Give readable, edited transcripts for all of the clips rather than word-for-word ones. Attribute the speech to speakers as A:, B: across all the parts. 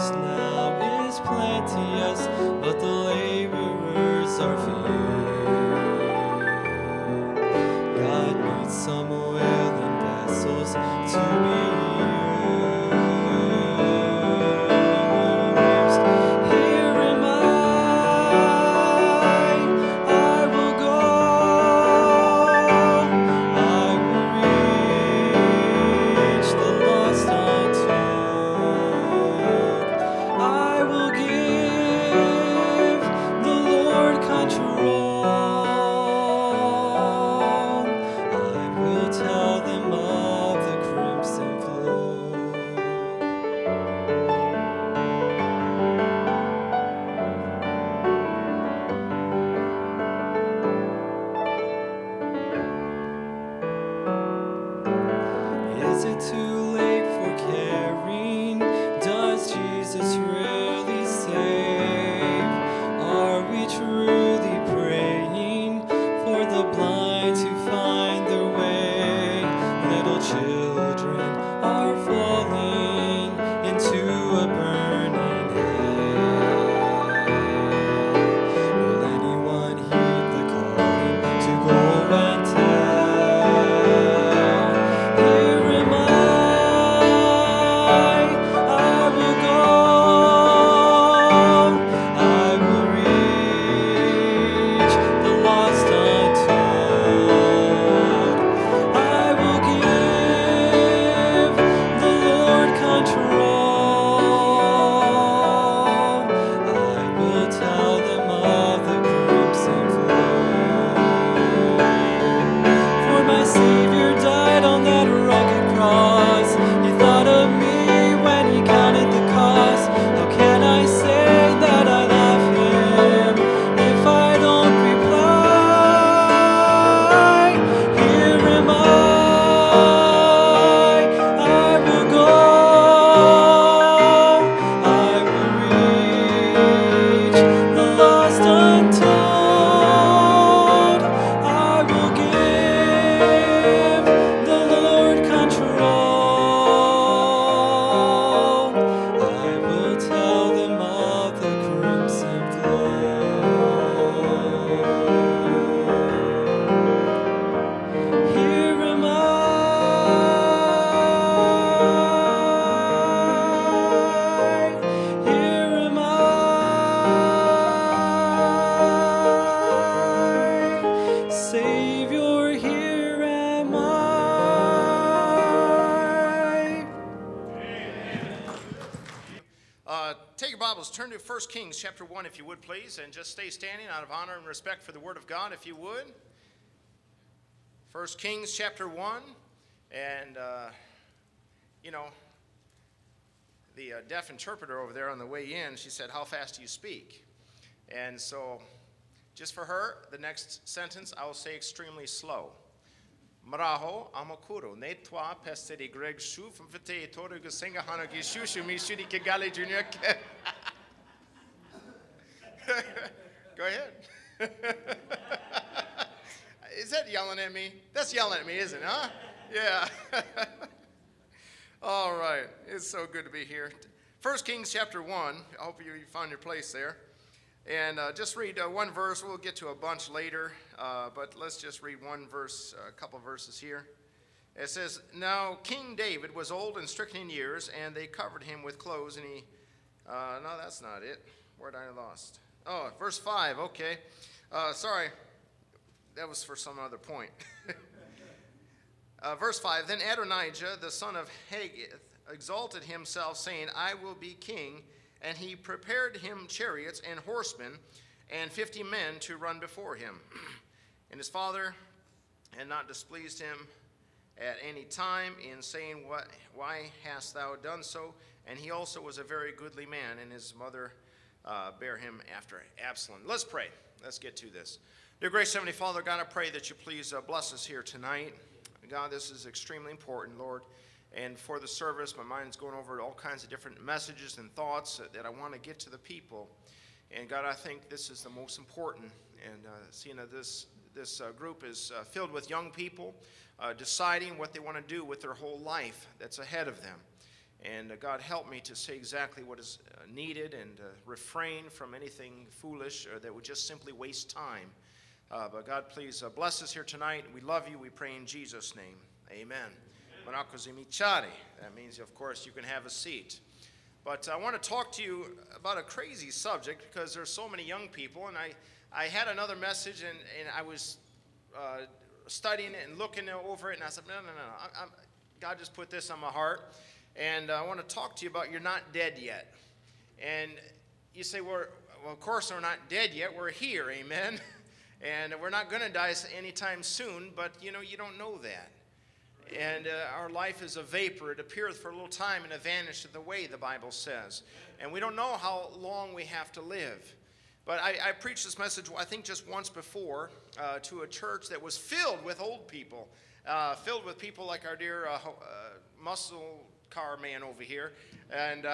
A: harvest now is plenteous, but the laborers are few. God needs some willing vessels to be
B: Turn to 1 Kings chapter 1, if you would, please, and just stay standing out of honor and respect for the Word of God, if you would. 1 Kings chapter 1, and, the deaf interpreter over there on the way in, she said, "How fast do you speak?" And so, just for her, the next sentence, I will say extremely slow. Maraho amakuro ne twa pesteri greg shu from vite toru gusinga hanagi shushu mi shudi kigali junior. Go ahead. Is that yelling at me? That's yelling at me, isn't it? Huh? Yeah. All right. It's so good to be here. 1 Kings chapter 1. I hope you found your place there. And just read one verse. We'll get to a bunch later. But let's just read one verse, a couple verses here. It says, "Now King David was old and stricken in years, and they covered him with clothes, and he..." No, that's not it. Where'd I lost? Oh, verse 5, okay. Sorry, that was for some other point. Verse 5, "Then Adonijah, the son of Haggith, exalted himself, saying, I will be king. And he prepared him chariots and horsemen, and 50 men to run before him. And his father had not displeased him at any time in saying, Why hast thou done so? And he also was a very goodly man, and his mother bare him after Absalom." Let's pray. Let's get to this. Dear gracious Heavenly Father, God, I pray that you please bless us here tonight. God, this is extremely important, Lord. And for the service, my mind's going over all kinds of different messages and thoughts that I want to get to the people. And God, I think this is the most important. And seeing that this group is filled with young people deciding what they want to do with their whole life that's ahead of them. And God, help me to say exactly what is needed and refrain from anything foolish or that would just simply waste time. But God, please bless us here tonight. We love you. We pray in Jesus' name. Amen. That means, of course, you can have a seat. But I want to talk to you about a crazy subject because there's so many young people. And I had another message, and I was studying it and looking over it. And I said, no. God just put this on my heart. And I want to talk to you about you're not dead yet. And you say, well, of course we're not dead yet. We're here, amen? And we're not going to die anytime soon, but, you don't know that. And our life is a vapor. It appeareth for a little time and it vanisheth away, the Bible says. And we don't know how long we have to live. But I preached this message, I think, just once before to a church that was filled with old people, filled with people like our dear muscle car man over here. And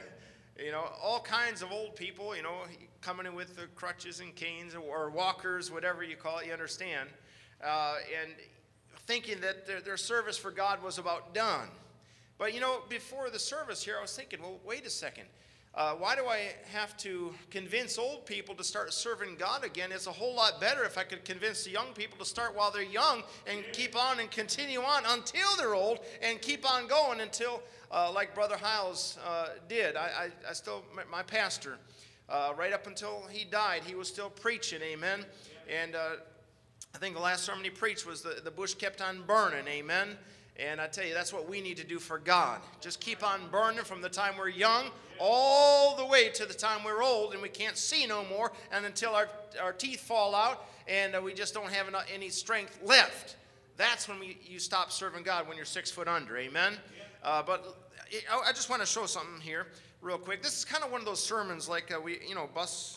B: all kinds of old people, coming in with the crutches and canes or walkers, whatever you call it, you understand, and thinking that their service for God was about done. But, before the service here, I was thinking, well, wait a second. Why do I have to convince old people to start serving God again? It's a whole lot better if I could convince the young people to start while they're young and keep on and continue on until they're old and keep on going until, like Brother Hiles did. I still, my pastor, right up until he died, he was still preaching, amen. And I think the last sermon he preached was the bush kept on burning, amen. And I tell you, that's what we need to do for God. Just keep on burning from the time we're young all the way to the time we're old and we can't see no more, and until our teeth fall out and we just don't have any strength left. That's when you stop serving God, when you're 6 foot under, amen. But I just want to show something here real quick. This is kind of one of those sermons like bus,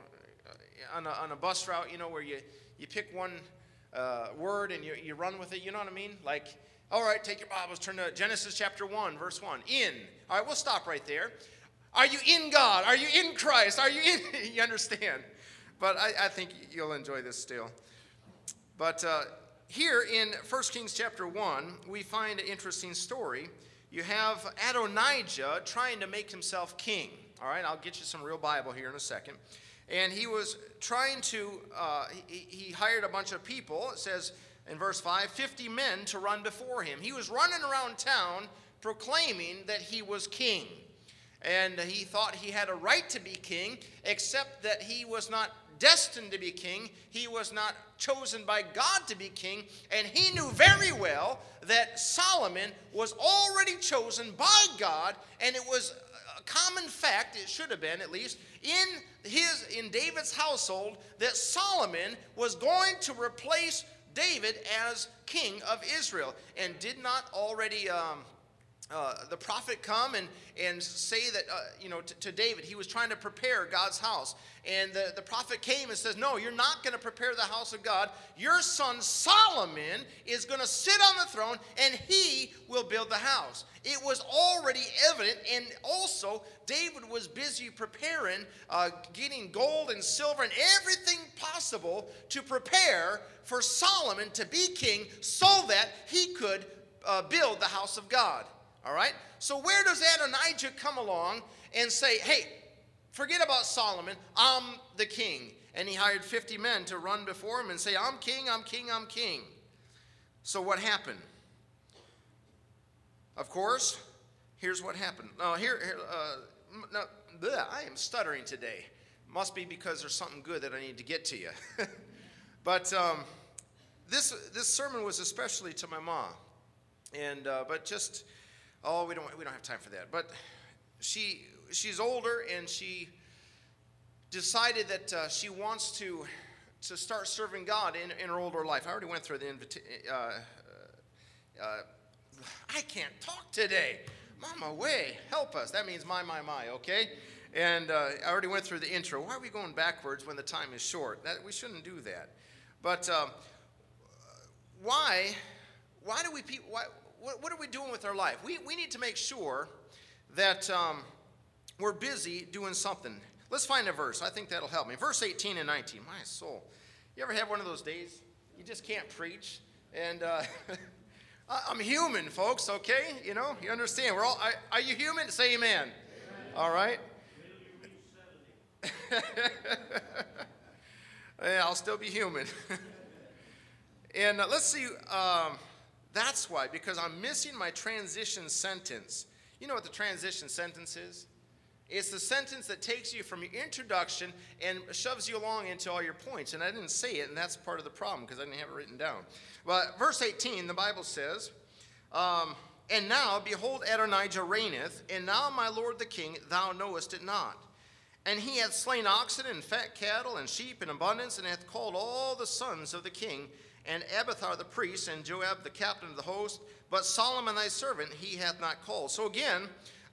B: on a bus route, where you pick one word and you run with it, you know what I mean? Like, all right, take your Bibles, turn to Genesis chapter 1, verse 1. In. All right, we'll stop right there. Are you in God? Are you in Christ? Are you in? You understand? But I think you'll enjoy this still. But here in 1 Kings chapter 1, we find an interesting story. You have Adonijah trying to make himself king. All right, I'll get you some real Bible here in a second. And he was trying to, he hired a bunch of people. It says in verse 5, 50 men to run before him. He was running around town proclaiming that he was king. And he thought he had a right to be king, except that he was not destined to be king. He was not chosen by God to be king. And he knew very well that Solomon was already chosen by God, and it was a common fact, it should have been at least, in David's household, that Solomon was going to replace David as king of Israel. And did not already the prophet come and say that, to David, he was trying to prepare God's house. And the prophet came and says, no, you're not going to prepare the house of God. Your son Solomon is going to sit on the throne and he will build the house. It was already evident, and also David was busy preparing, getting gold and silver and everything possible to prepare for Solomon to be king so that he could build the house of God. All right? So where does Adonijah come along and say, hey, forget about Solomon, I'm the king. And he hired 50 men to run before him and say, I'm king, I'm king, I'm king. So what happened? Of course, here's what happened. I am stuttering today. Must be because there's something good that I need to get to you. But this sermon was especially to my mom. And but just... Oh, we don't have time for that. But she's older, and she decided that she wants to start serving God in her older life. I already went through the invitation. I can't talk today. Mama, way, help us. That means my, okay? And I already went through the intro. Why are we going backwards when the time is short? We shouldn't do that. But why do we people? What are we doing with our life? We need to make sure that we're busy doing something. Let's find a verse. I think that'll help me. Verse 18 and 19. My soul. You ever have one of those days? You just can't preach. And I'm human, folks, okay? You know, you understand. We're all, are you human? Say amen. Amen. All right. Yeah, I'll still be human. And let's see, that's why, because I'm missing my transition sentence. You know what the transition sentence is? It's the sentence that takes you from your introduction and shoves you along into all your points. And I didn't say it, and that's part of the problem because I didn't have it written down. But verse 18, the Bible says, and now, behold, Adonijah reigneth, and now, my lord the king, thou knowest it not. And he hath slain oxen and fat cattle and sheep in abundance, and hath called all the sons of the king, and Abiathar the priest, and Joab the captain of the host. But Solomon thy servant he hath not called. So again,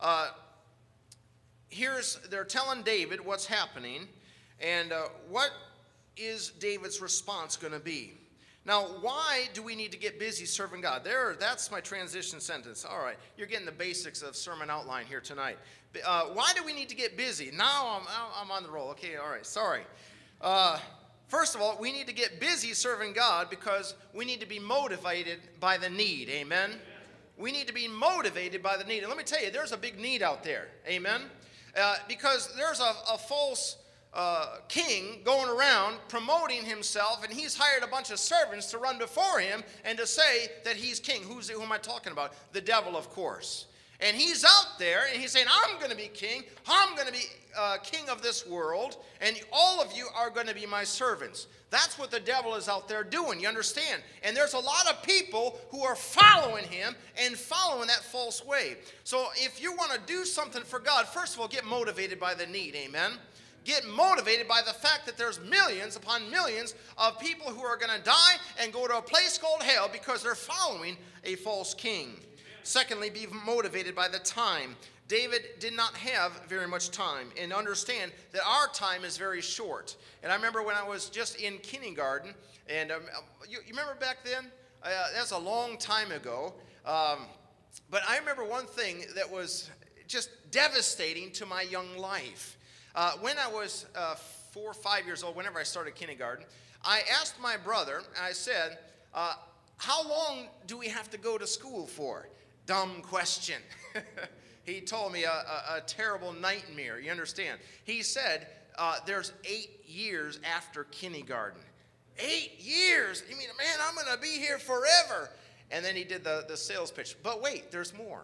B: they're telling David what's happening, and what is David's response going to be? Now, why do we need to get busy serving God? That's my transition sentence. All right, you're getting the basics of sermon outline here tonight. Why do we need to get busy? Now I'm on the roll. Okay, all right, sorry. First of all, we need to get busy serving God because we need to be motivated by the need. Amen? We need to be motivated by the need. And let me tell you, there's a big need out there. Amen? Because there's a false king going around promoting himself, and he's hired a bunch of servants to run before him and to say that he's king. Who am I talking about? The devil, of course. And he's out there, and he's saying, I'm going to be king. I'm going to be king of this world, and all of you are going to be my servants. That's what the devil is out there doing, you understand? And there's a lot of people who are following him and following that false way. So if you want to do something for God, first of all, get motivated by the need, amen? Get motivated by the fact that there's millions upon millions of people who are going to die and go to a place called hell because they're following a false king. Secondly, be motivated by the time. David did not have very much time, and understand that our time is very short. And I remember when I was just in kindergarten, and you remember back then? That's a long time ago. But I remember one thing that was just devastating to my young life. When I was 4 or 5 years old, whenever I started kindergarten, I asked my brother, and I said, how long do we have to go to school for? Dumb question. He told me a terrible nightmare, you understand. He said, there's 8 years after kindergarten. 8 years? You mean, man, I'm going to be here forever. And then he did the sales pitch. But wait, there's more.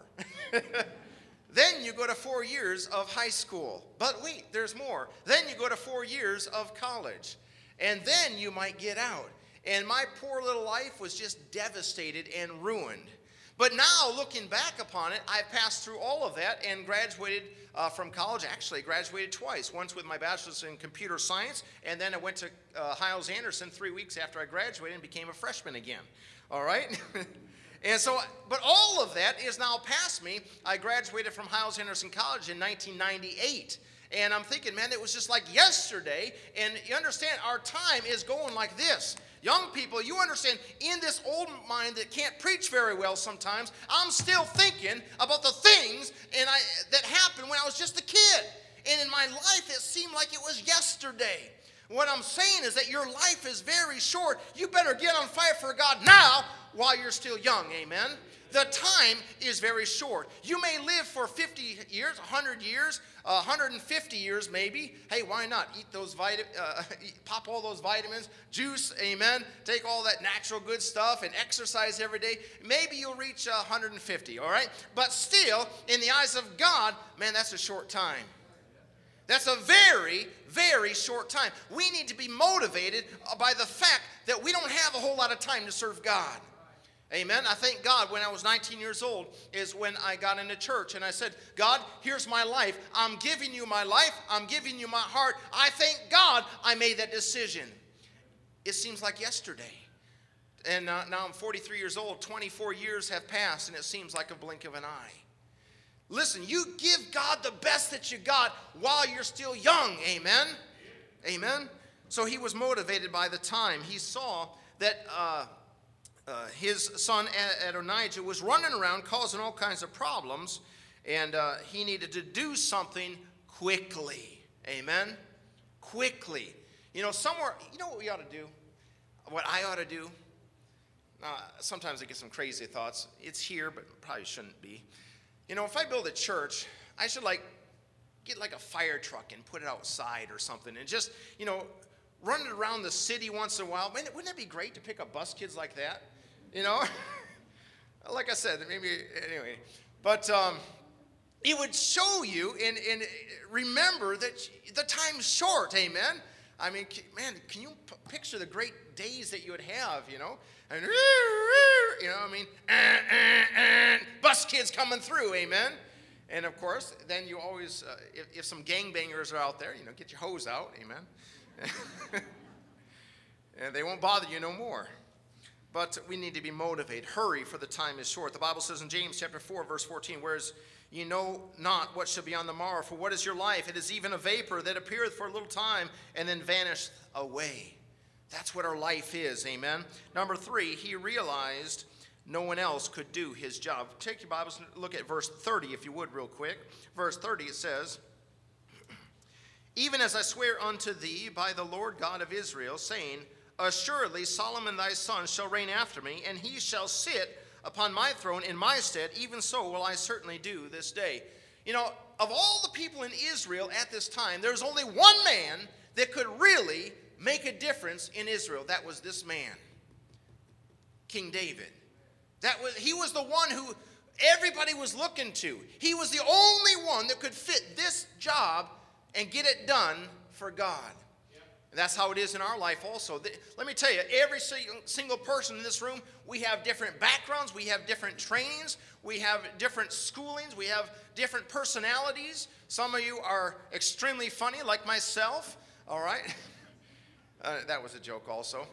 B: Then you go to 4 years of high school. But wait, there's more. Then you go to 4 years of college. And then you might get out. And my poor little life was just devastated and ruined. But now, looking back upon it, I've passed through all of that and graduated from college. Actually, graduated twice. Once with my bachelor's in computer science, and then I went to Hiles-Anderson 3 weeks after I graduated and became a freshman again. All right? And so, but all of that is now past me. I graduated from Hiles-Anderson College in 1998. And I'm thinking, man, it was just like yesterday. And you understand, our time is going like this. Young people, you understand, in this old mind that can't preach very well sometimes, I'm still thinking about the things that happened when I was just a kid. And in my life, it seemed like it was yesterday. What I'm saying is that your life is very short. You better get on fire for God now while you're still young, amen? The time is very short. You may live for 50 years, 100 years, 150 years maybe. Hey, why not? Eat those pop all those vitamins, juice, amen. Take all that natural good stuff and exercise every day. Maybe you'll reach 150, all right? But still, in the eyes of God, man, that's a short time. That's a very, very short time. We need to be motivated by the fact that we don't have a whole lot of time to serve God. Amen. I thank God when I was 19 years old is when I got into church and I said, God, here's my life. I'm giving you my life. I'm giving you my heart. I thank God I made that decision. It seems like yesterday. And now I'm 43 years old. 24 years have passed and it seems like a blink of an eye. Listen, you give God the best that you got while you're still young. Amen. Amen. So he was motivated by the time. He saw that his son Adonijah was running around causing all kinds of problems, and he needed to do something quickly. Amen? Quickly. You know, what we ought to do? What I ought to do? Sometimes I get some crazy thoughts. It's here, but probably shouldn't be. If I build a church, I should get a fire truck and put it outside or something, and just, run it around the city once in a while. Wouldn't that be great to pick up bus kids like that? Like I said, maybe, anyway. But it would show you and remember that the time's short, amen? I mean, man, can you picture the great days that you would have, And, bus kids coming through, amen? And, of course, then you always, if some gangbangers are out there, get your hose out, amen? And they won't bother you no more. But we need to be motivated. Hurry, for the time is short. The Bible says in James chapter 4, verse 14, whereas you know not what shall be on the morrow, for what is your life? It is even a vapor that appeareth for a little time and then vanisheth away. That's what our life is, amen? Number 3, he realized no one else could do his job. Take your Bibles and look at verse 30, if you would, real quick. Verse 30, it says, even as I swear unto thee by the Lord God of Israel, saying, assuredly Solomon thy son shall reign after me, and he shall sit upon my throne in my stead, even so will I certainly do this day. Of all the people in Israel at this time, there's only one man that could really make a difference in Israel. That was this man, King David. He was the one who everybody was looking to. He was the only one that could fit this job and get it done for God. And that's how it is in our life also. Let me tell you, every single person in this room, we have different backgrounds, we have different trainings, we have different schoolings, we have different personalities. Some of you are extremely funny, like myself, all right? That was a joke also.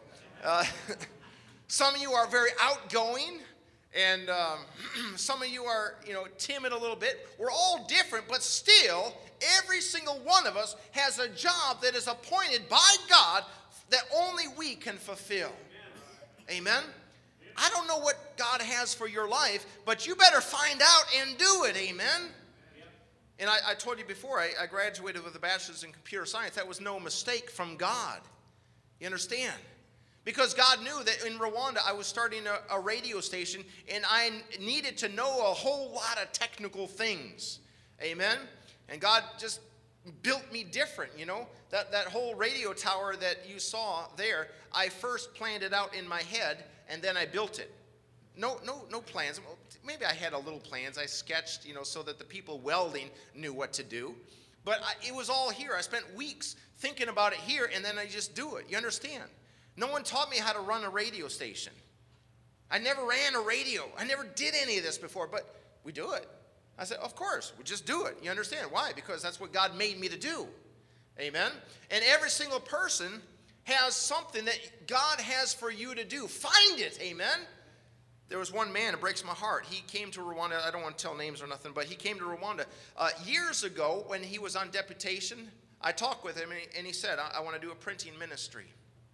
B: Some of you are very outgoing, and some of you are, timid a little bit. We're all different, but still, every single one of us has a job that is appointed by God that only we can fulfill. Amen? I don't know what God has for your life, but you better find out and do it. Amen? And I told you before, I graduated with a bachelor's in computer science. That was no mistake from God. You understand? Because God knew that in Rwanda I was starting a radio station, and I needed to know a whole lot of technical things. Amen? And God just built me different, That whole radio tower that you saw there, I first planned it out in my head, and then I built it. No plans. Maybe I had a little plans. I sketched, so that the people welding knew what to do. But it was all here. I spent weeks thinking about it here, and then I just do it. You understand? No one taught me how to run a radio station. I never ran a radio. I never did any of this before, but we do it. I said, of course, we just do it. You understand? Why? Because that's what God made me to do. Amen? And every single person has something that God has for you to do. Find it. Amen? There was one man, it breaks my heart. He came to Rwanda. I don't want to tell names or nothing, but he came to Rwanda. Years ago, when he was on deputation, I talked with him, and he said, I want to do a printing ministry.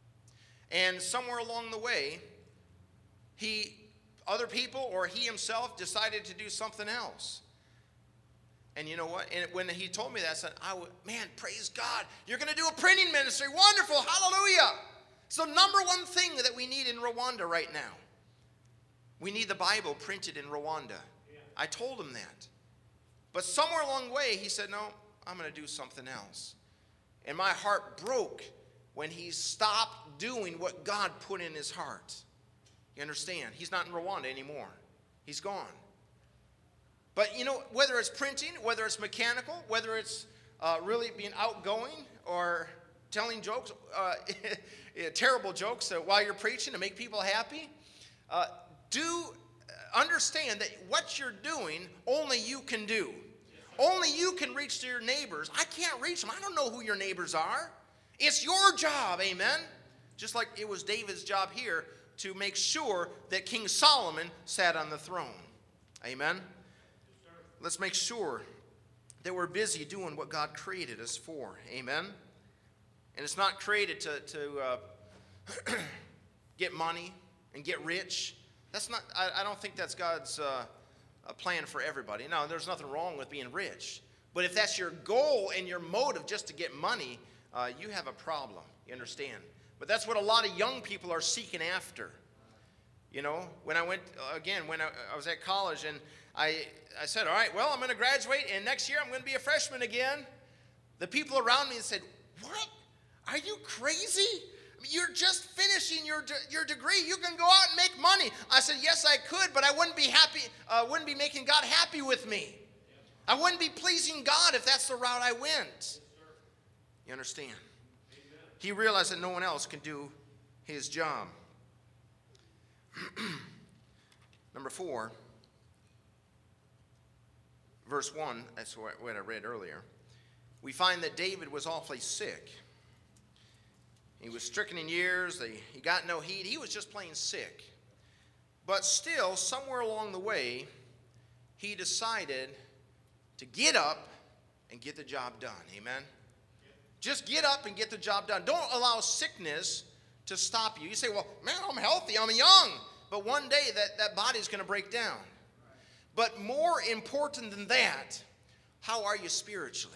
B: And somewhere along the way, other people or he himself decided to do something else. And you know what? And when he told me that, I said, man, praise God. You're going to do a printing ministry. Wonderful. Hallelujah. So number one thing that we need in Rwanda right now, we need the Bible printed in Rwanda. Yeah. I told him that. But somewhere along the way, he said, no, I'm going to do something else. And my heart broke when he stopped doing what God put in his heart. You understand? He's not in Rwanda anymore. He's gone. But, whether it's printing, whether it's mechanical, whether it's really being outgoing or telling jokes, terrible jokes while you're preaching to make people happy, do understand that what you're doing, only you can do. Only you can reach to your neighbors. I can't reach them. I don't know who your neighbors are. It's your job, amen? Just like it was David's job here to make sure that King Solomon sat on the throne. Amen? Let's make sure that we're busy doing what God created us for. Amen? And it's not created to get money and get rich. That's not. I don't think that's God's plan for everybody. Now, there's nothing wrong with being rich. But if that's your goal and your motive just to get money, you have a problem. You understand? But that's what a lot of young people are seeking after. You know, when I went, again, when I was at college, and I said, all right, well, I'm going to graduate, and next year I'm going to be a freshman again. The people around me said, what? Are you crazy? You're just finishing your degree. You can go out and make money. I said, yes, I could, but I wouldn't be happy, wouldn't be making God happy with me. I wouldn't be pleasing God if that's the route I went. You understand? He realized that no one else can do his job. Number 4, verse 1, that's what I read earlier. We find that David was awfully sick. He was stricken in years. He got no heat. He was just plain sick. But still, somewhere along the way, he decided to get up and get the job done. Amen? Just get up and get the job done. Don't allow sickness to stop you. You say, well, man, I'm healthy. I'm young. But one day that body's going to break down. But more important than that, how are you spiritually?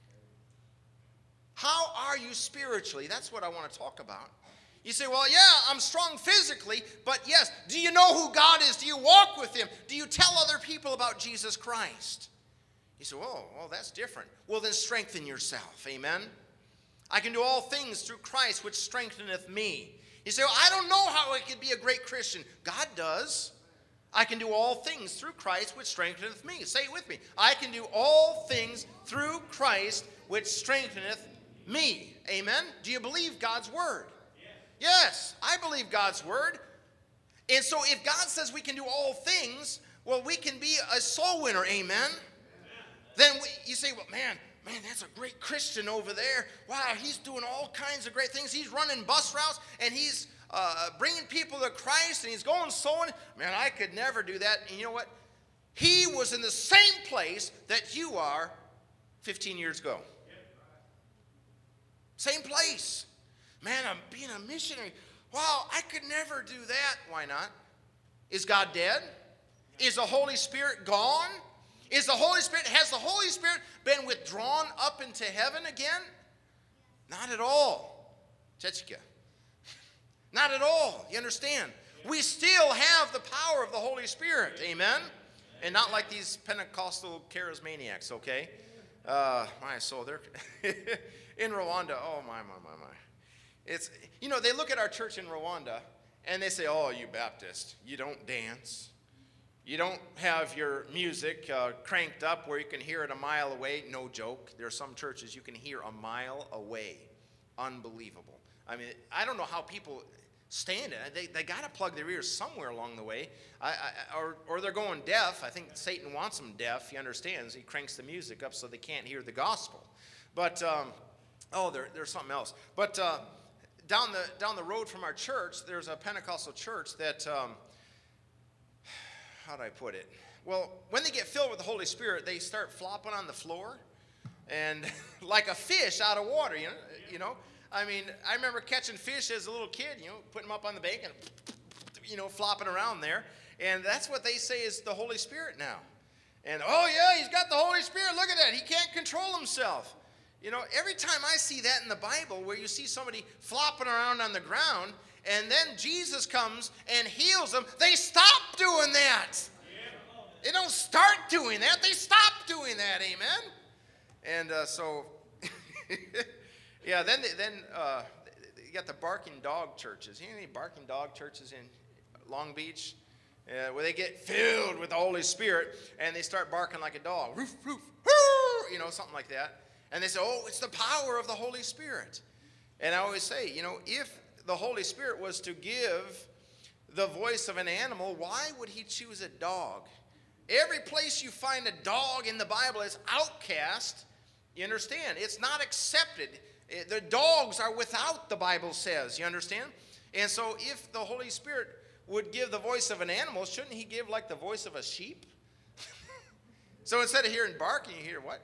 B: How are you spiritually? That's what I want to talk about. You say, well, yeah, I'm strong physically, but yes, do you know who God is? Do you walk with him? Do you tell other people about Jesus Christ? You say, well, that's different. Well, then strengthen yourself. Amen? I can do all things through Christ, which strengtheneth me. You say, well, I don't know how I could be a great Christian. God does. I can do all things through Christ, which strengtheneth me. Say it with me. I can do all things through Christ, which strengtheneth me. Amen? Do you believe God's word? Yes, I believe God's word. And so if God says we can do all things, well, we can be a soul winner. Amen? Then you say, well, man, that's a great Christian over there. Wow, he's doing all kinds of great things. He's running bus routes, and he's bringing people to Christ, and he's going sowing. Man, I could never do that. And you know what? He was in the same place that you are 15 years ago. Same place. Man, I'm being a missionary. Wow, I could never do that. Why not? Is God dead? Is the Holy Spirit gone? Has the Holy Spirit been withdrawn up into heaven again? Not at all. Chechika. Not at all. You understand? We still have the power of the Holy Spirit. Amen? And not like these Pentecostal charismaniacs, okay? My soul, they're in Rwanda. Oh, my. It's, you know, they look at our church in Rwanda, and they say, oh, you Baptist, you don't dance. You don't have your music cranked up where you can hear it a mile away. No joke. There are some churches you can hear a mile away. Unbelievable. I mean, I don't know how people stand it. They got to plug their ears somewhere along the way. Or they're going deaf. I think Satan wants them deaf. He understands. He cranks the music up so they can't hear the gospel. But, there's something else. But down the road from our church, there's a Pentecostal church that... how do I put it? Well, when they get filled with the Holy Spirit, they start flopping on the floor, and like a fish out of water, you know. I mean, I remember catching fish as a little kid, putting them up on the bank and, flopping around there. And that's what they say is the Holy Spirit now. And, oh, yeah, he's got the Holy Spirit. Look at that. He can't control himself. Every time I see that in the Bible where you see somebody flopping around on the ground, and then Jesus comes and heals them, they stop doing that. They don't start doing that. They stop doing that. Amen? And so, yeah, then you got the barking dog churches. You know any barking dog churches in Long Beach? Where they get filled with the Holy Spirit, and they start barking like a dog. Roof, roof, whoo, something like that. And they say, oh, it's the power of the Holy Spirit. And I always say, if the Holy Spirit was to give the voice of an animal, why would he choose a dog? Every place you find a dog in the Bible is outcast. You understand? It's not accepted. The dogs are without, the Bible says. You understand? And so if the Holy Spirit would give the voice of an animal, shouldn't he give like the voice of a sheep? So instead of hearing barking, you hear what?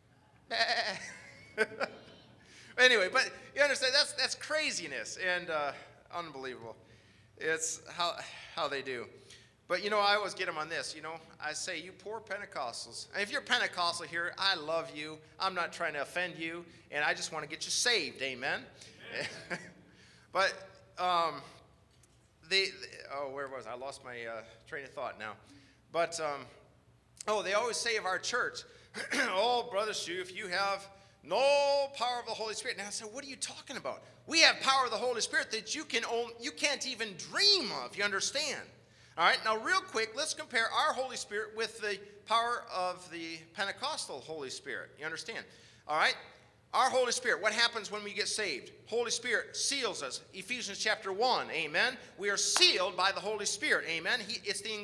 B: Anyway, but you understand, that's craziness and unbelievable. It's how they do. But, I always get them on this. I say, you poor Pentecostals. And if you're Pentecostal here, I love you. I'm not trying to offend you, and I just want to get you saved. Amen? But where was I? I lost my train of thought now. But, they always say of our church, oh, Brother Shu, if you have no power of the Holy Spirit. Now I said, what are you talking about? We have power of the Holy Spirit that you can't even dream of, you understand? All right, now real quick, let's compare our Holy Spirit with the power of the Pentecostal Holy Spirit. You understand? All right, our Holy Spirit, what happens when we get saved? Holy Spirit seals us. Ephesians chapter 1, amen? We are sealed by the Holy Spirit, amen? It's the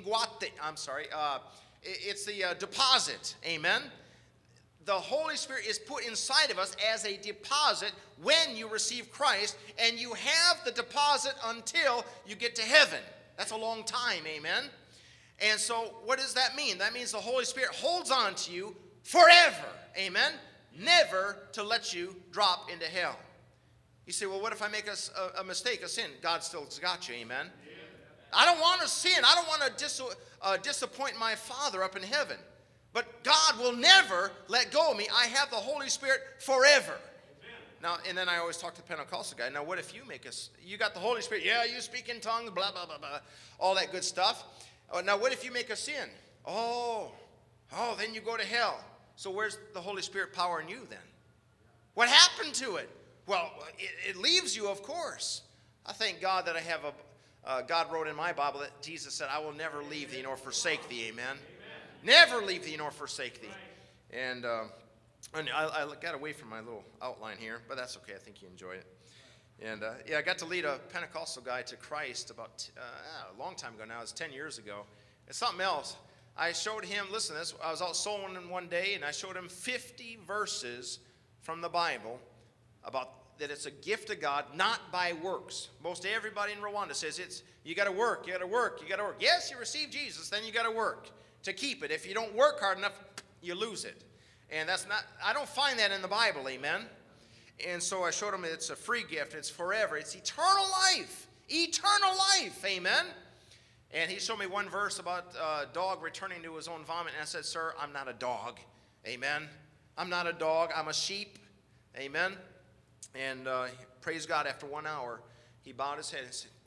B: it's the deposit, amen? The Holy Spirit is put inside of us as a deposit when you receive Christ, and you have the deposit until you get to heaven. That's a long time, amen? And so what does that mean? That means the Holy Spirit holds on to you forever, amen? Never to let you drop into hell. You say, well, what if I make a mistake, a sin? God still's got you, amen? I don't want to sin. I don't want to disappoint my Father up in heaven. But God will never let go of me. I have the Holy Spirit forever. Now, and then I always talk to the Pentecostal guy. Now, what if you you got the Holy Spirit? Yeah, you speak in tongues, blah, blah, blah, blah. All that good stuff. Now, what if you make a sin? Oh, then you go to hell. So where's the Holy Spirit power in you then? What happened to it? Well, it leaves you, of course. I thank God that I have God wrote in my Bible that Jesus said, I will never leave thee nor forsake thee, amen? Never leave thee nor forsake thee. And I got away from my little outline here, but that's okay. I think you enjoyed it. And I got to lead a Pentecostal guy to Christ about a long time ago now. It was 10 years ago. It's something else. I showed him, listen to this, I was out sowing one day, and I showed him 50 verses from the Bible about that it's a gift of God, not by works. Most everybody in Rwanda says you got to work, you got to work, you got to work. Yes, you receive Jesus, then you got to work to keep it. If you don't work hard enough, you lose it. And I don't find that in the Bible, amen? And so I showed him it's a free gift, it's forever, it's eternal life, amen? And he showed me one verse about a dog returning to his own vomit, and I said, sir, I'm not a dog, amen? I'm not a dog, I'm a sheep, amen? And praise God, after 1 hour, he bowed his head and said,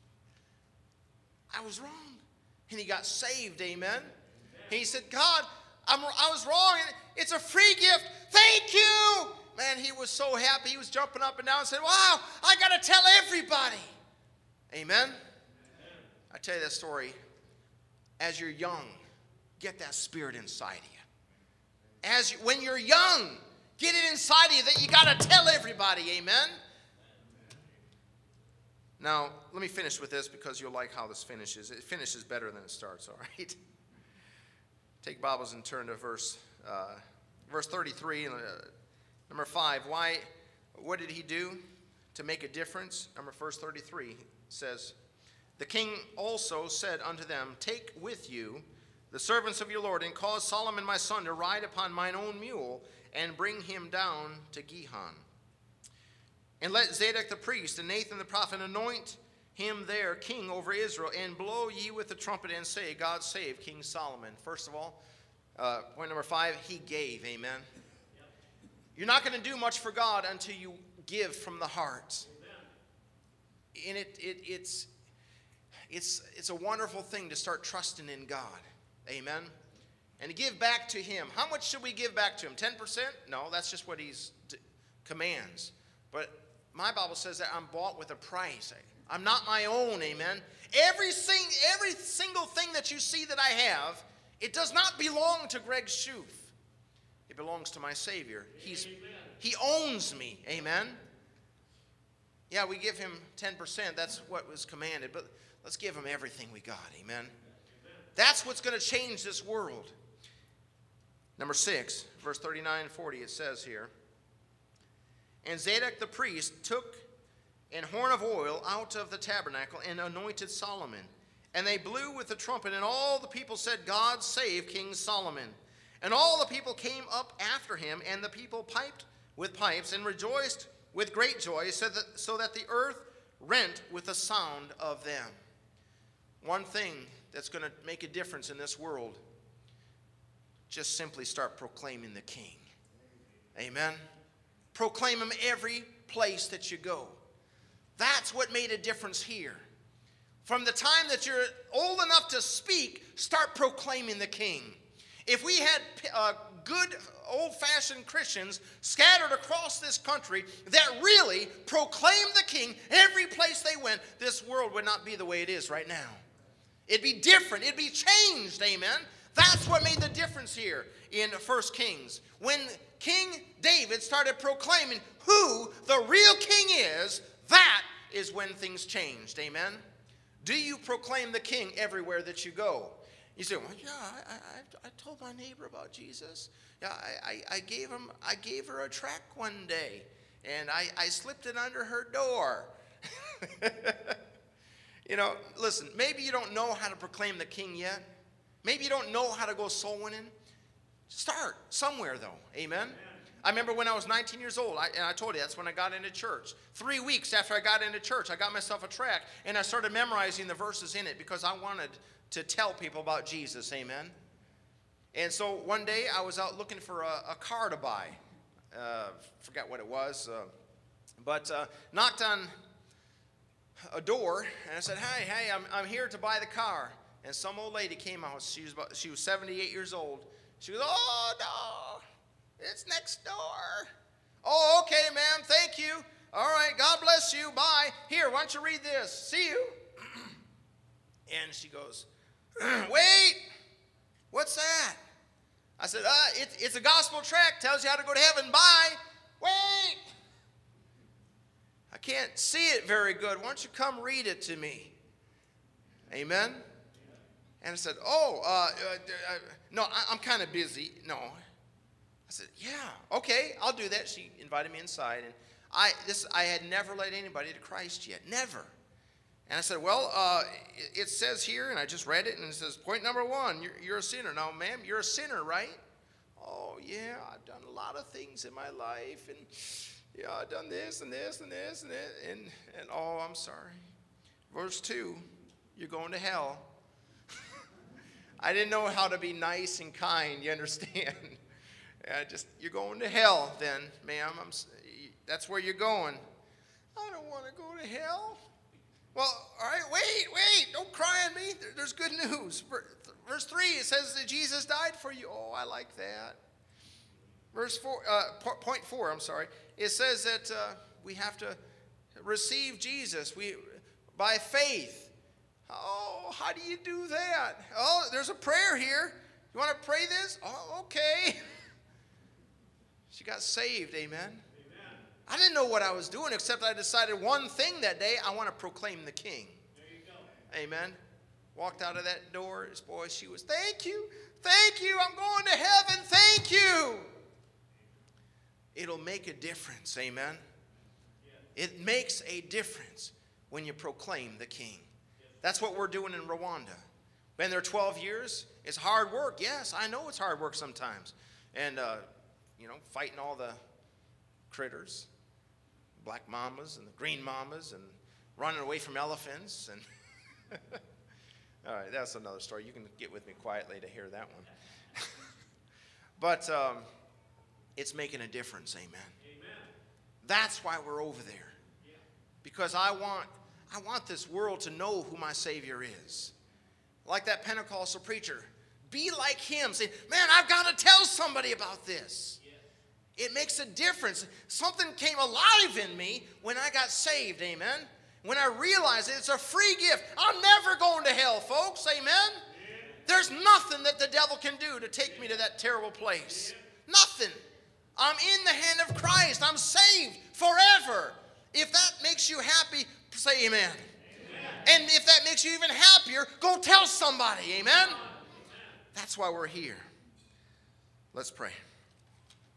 B: I was wrong. And he got saved, amen? And he said, God, I was wrong, and it's a free gift. Thank you. Man, he was so happy. He was jumping up and down and said, wow, I got to tell everybody. Amen? I tell you that story. As you're young, get that spirit inside of you. When you're young, get it inside of you that you got to tell everybody. Amen? Now, let me finish with this because you'll like how this finishes. It finishes better than it starts, all right? Take Bibles and turn to verse 33. Number 5, what did he do to make a difference? Verse 33 says, the king also said unto them, take with you the servants of your Lord, and cause Solomon my son to ride upon mine own mule, and bring him down to Gihon. And let Zadok the priest and Nathan the prophet anoint him there king over Israel, and blow ye with the trumpet, and say, God save King Solomon. First of all, point number 5, he gave, amen? Yep. You're not going to do much for God until you give from the heart. Amen. And it's a wonderful thing to start trusting in God, amen? And to give back to him. How much should we give back to him? 10%? No, that's just what he commands. But my Bible says that I'm bought with a price. I'm not my own, amen? Every single thing that you see that I have, it does not belong to Greg Schuth. It belongs to my Savior. He owns me, amen? Yeah, we give him 10%. That's what was commanded. But let's give him everything we got, amen? That's what's going to change this world. Number 6, verse 39 and 40, it says here, and Zadok the priest took an horn of oil out of the tabernacle and anointed Solomon. And they blew with the trumpet, and all the people said, God save King Solomon. And all the people came up after him, and the people piped with pipes and rejoiced with great joy, so that the earth rent with the sound of them. One thing that's going to make a difference in this world, just simply start proclaiming the King. Amen? Proclaim him every place that you go. That's what made a difference here. From the time that you're old enough to speak, start proclaiming the King. If we had good old-fashioned Christians scattered across this country that really proclaimed the King every place they went, this world would not be the way it is right now. It'd be different. It'd be changed, amen? That's what made the difference here in 1 Kings. When King David started proclaiming who the real king is, that is when things changed, amen? Do you proclaim the King everywhere that you go? You say, well, yeah, I told my neighbor about Jesus. Yeah, I gave her a tract one day, and I slipped it under her door. You know, listen, maybe you don't know how to proclaim the King yet. Maybe you don't know how to go soul winning. Start somewhere, though. Amen? I remember when I was 19 years old, and I told you that's when I got into church. 3 weeks after I got into church, I got myself a tract, and I started memorizing the verses in it because I wanted to tell people about Jesus. Amen? And so one day I was out looking for a car to buy. Forgot what it was, but knocked on a door, and I said, hey, I'm here to buy the car. And some old lady came out. She was 78 years old. She goes, oh, no, it's next door. Oh, okay, ma'am, thank you. All right, God bless you, bye. Here, why don't you read this? See you. And she goes, wait, what's that? I said, it's a gospel tract, tells you how to go to heaven, bye. Wait. I can't see it very good. Why don't you come read it to me? Amen? And I said, no, I'm kind of busy. No. I said, yeah, okay, I'll do that. She invited me inside. And I had never led anybody to Christ yet. Never. And I said, well, it says here, and I just read it, and it says, point number 1, you're a sinner. Now, ma'am, you're a sinner, right? Oh, yeah, I've done a lot of things in my life, and yeah, I've done this and this and this and this, and oh, I'm sorry. Verse 2, you're going to hell. I didn't know how to be nice and kind, you understand? You're going to hell then, ma'am. That's where you're going. I don't want to go to hell. Well, all right, wait, don't cry on me. There's good news. Verse 3, it says that Jesus died for you. Oh, I like that. Point 4, I'm sorry. It says that we have to receive Jesus by faith. Oh, how do you do that? Oh, there's a prayer here. You want to pray this? Oh, okay. She got saved, amen. I didn't know what I was doing, except I decided one thing that day. I want to proclaim the King.
C: There you go.
B: Amen. Walked out of that door. Boy, she was, thank you. I'm going to heaven. Thank you. It'll make a difference. Amen.
C: Yes.
B: It makes a difference when you proclaim the King. Yes. That's what we're doing in Rwanda. Been there 12 years. It's hard work. Yes, I know it's hard work sometimes. And, fighting all the critters. Black mamas and the green mamas, and running away from elephants. And all right, that's another story. You can get with me quietly to hear that one. But it's making a difference, amen. That's why we're over there. Because I want this world to know who my Savior is. Like that Pentecostal preacher. Be like him. Say, man, I've got to tell somebody about this. It makes a difference. Something came alive in me when I got saved, amen? When I realized it's a free gift. I'm never going to hell, folks, amen? There's nothing that the devil can do to take me to that terrible place. Nothing. I'm in the hand of Christ. I'm saved forever. If that makes you happy, say amen. And if that makes you even happier, go tell somebody, amen? That's why we're here. Let's pray.